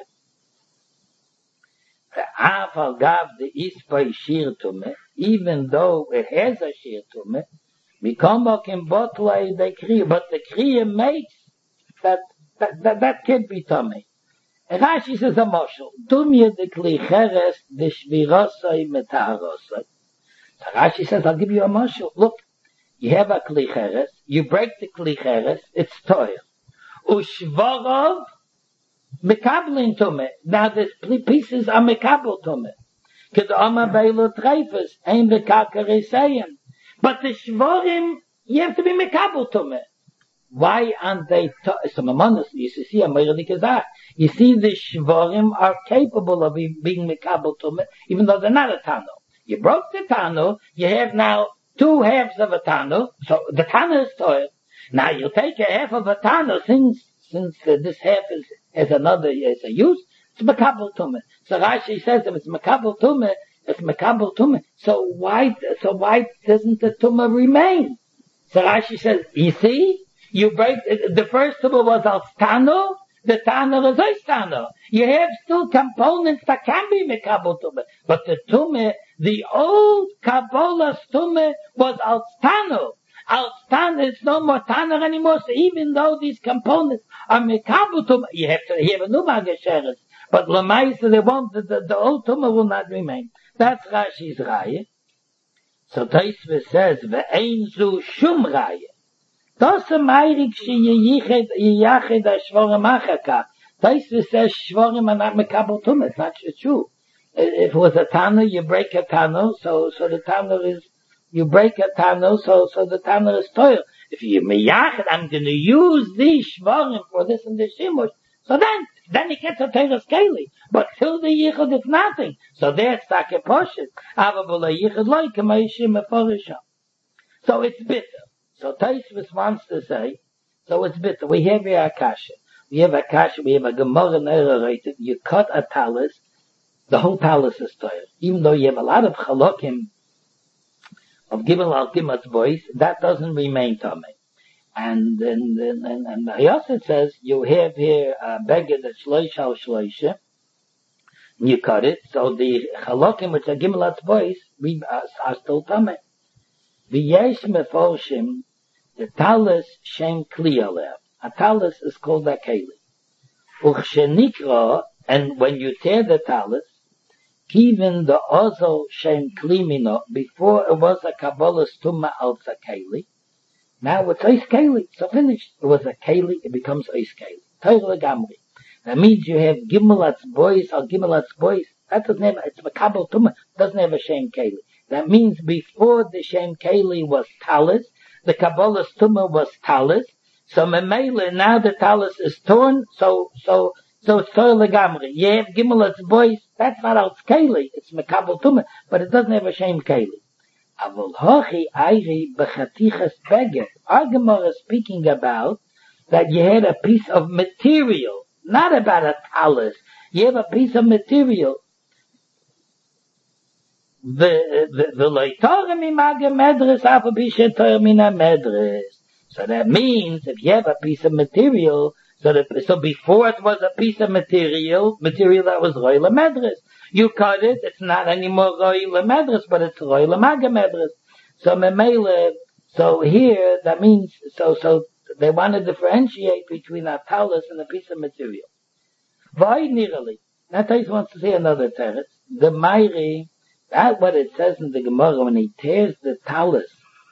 Afal gav the ispai shir tume, even though it has a shir tume, we come back in botlay the kriya, but the kriya makes that that that, that can't be tummy. And Rashi says a moshel, dumye the klicheres the shvirosai metaharosai. So Rashi says, I'll give you a moshel. Look, you have a klicheres, you break the klicheres, it's toil. Ushvarov Mekablin tume. Now the pieces are mekabel tume. Cause Oma Beilu treifes ain't bekakere saying. But the shvorim, you have to be mekabel tume. Why aren't they? To- so Mamonos, you see, I'm really kazak. You see, the shvorim are capable of being mekabel tume, even though they're not a tano. You broke the tano. You have now two halves of a tano. So the tano is toil. Now you take a half of a tano since since uh, this half is as another as a use, it's mekabel tumah. So Rashi says if it's mekabel tumah, it's mekabel tumah. So why so why doesn't the tumah remain? So Rashi says, you see, you break the first tumah was al stano, the Tanner is a Tanner. You have still components that can be Mekabel Tumah. But the Tumah, the old Kabbalah's Tumah was Al Tanner. Al Tanner is no more Tanner anymore. So even though these components are Mekabel Tumah, you have to have a new Magasheres. But Lamaisa, they won't, the, the, the old Tumah will not remain. That's Rashi's Raya. So Taisva says, Ve'ein zu shum Raya. Das a meirig she yiched yached a shvorim achaka. Taisva says shvorim are not mekabel tumah. It's not true. If it was a tano, you break a tano, so so the tano is you break a tano, so so the tano is toil. If you meyached, I'm going to use these shvorim for this and this shimush. So then then you get to teres keli. But till the yichud it's nothing. So there's take poshet. Avabula yichud loy k'mayishim meforisha. So it's bitter. So Taisvis wants to say, so it's bitter. We have here Akasha. We have Akasha, we have a Gemara narrated. You cut a talus, the whole talus is tired. Even though you have a lot of chalokim of Gimel al Gimat's voice, that doesn't remain Tomei. And and and and, and Hayasset says you have here a beggar that's shloish al shloisha, and you cut it, so the chalokim which are Gimel al's voice are, are still Tomei. V'yesh meforshim. The talus shem kli alev. A talus is called a keli. Uchshenikra, and when you tear the talus, even the ozel shem kli mino, before it was a kabbalas tumma al keli, now it's ice keli. So finished. It was a keli, it becomes ice keli. Torah gamri. That means you have gimelat's boys or gimelat's boys. That doesn't have, it's a kabbal tumma, doesn't have a shem keli. That means before the shem keli was talus, the Kabbalah's tumah was talus, so memele now the talus is torn, so so so it's toil legamri. You have gimelat's boys, that's not al keli, it's mekabel tumah, but it doesn't have a shem keli. Avol hochi ayri bechatichas beged. Our Gemara is speaking about that you had a piece of material, not about a talus. You have a piece of material. The the the loitor mi mag medres afa bishe tor mina medres. So that means if you have a piece of material, so that so before it was a piece of material, material that was roila medres. You cut it, it's not anymore roila medres, but it's roila mag medres. So memele, so here that means so so they want to differentiate between a talus and a piece of material. Why nearly? Now Tais wants to say another teretz. The Meiri. That's what it says in the Gemara when he tears the talus.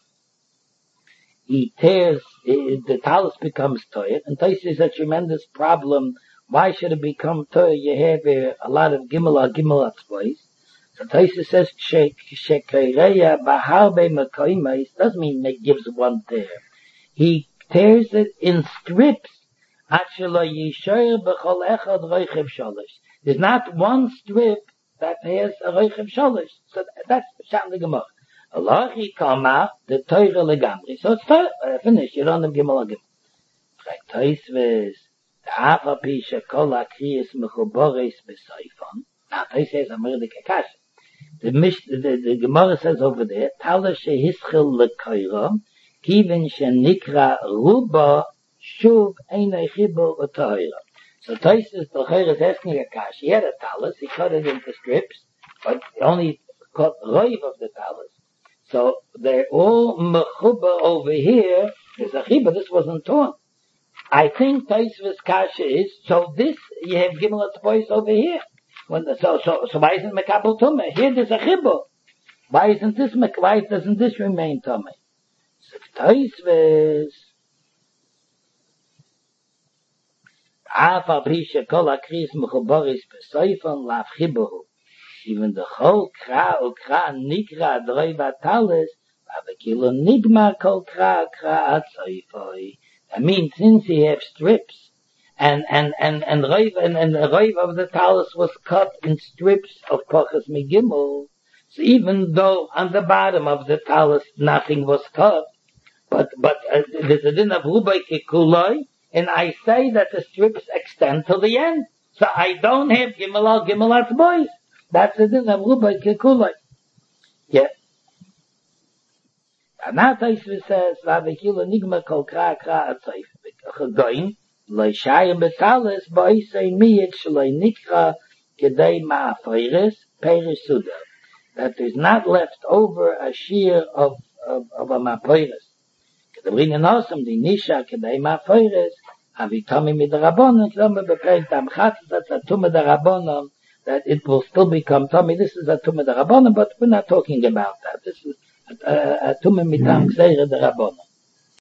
He tears, it, the talus becomes toyer. And Tais is a tremendous problem. Why should it become toyer? You have a, a lot of gimel or gimel atzbois. So Tais says, Shekereya baharbe mekoimais, doesn't mean it gives one tear. He tears it in strips. Achelo yishoyer b'chol echad roichev sholish. There's not one strip that has a roichev sholish. So that's Shan the Gemara. Allah he come out the Torah legamri. So it's Torah, uh, finished. You don't have Gimel again. Like Toisves, the Afa Pisha Kol Akriyas Mechubores Besoifon. Now Tois says Amir de Kakash. The Mish, the, the, the Gemara says over there, Tala shehischil lekoira, kivin shenikra ruba shuv einay chibur u'toira. So Toisves the Chayr is asking Kakash. He had a talus, he cut it into strips, but he only cut roiv of the talus. So they're all mechuba over here. There's a chibur. This wasn't torn. I think Taisva's kasha is so. This you have Gimel boys over here. When the, so so so why isn't mekabel tumah? Here there's a chibur. Why isn't this? Why doesn't this remain tumah? So Taisva's afa brisha kol akris mechubaris besoifon lav chibur. Even the whole kra o kra nikra drei batalis, aber kilo nigma kol kra kra atzoifoi. I mean, since he have strips, and and and and raiv and and the raiv of the talus was cut in strips of pachas megimel. So even though on the bottom of the talus nothing was cut, but but uh, there's a din of rubai kikuloi, and I say that the strips extend to the end. So I don't have gimel al gimel at boys. That's the din of rubai kikuloi. Yeah. And now Taisva says, "V'avekila nigma kol kra kra atzaif." Chagoin, Loi shayim betalis ba'isei miyik shaloi nikra kedei ma'afeiris peiris suda. That there's not left over a shear of, of, of a ma'afeiris. Kedabrin enosim di nisha kedei ma'afeiris avitami midrabonon kedome bepreit amchatzes that's a tumah darabonon that it will still become tummy. This is a tumah darabonon, but we're not talking about that. This is a, a, a tumah mitam gzeira darabonon.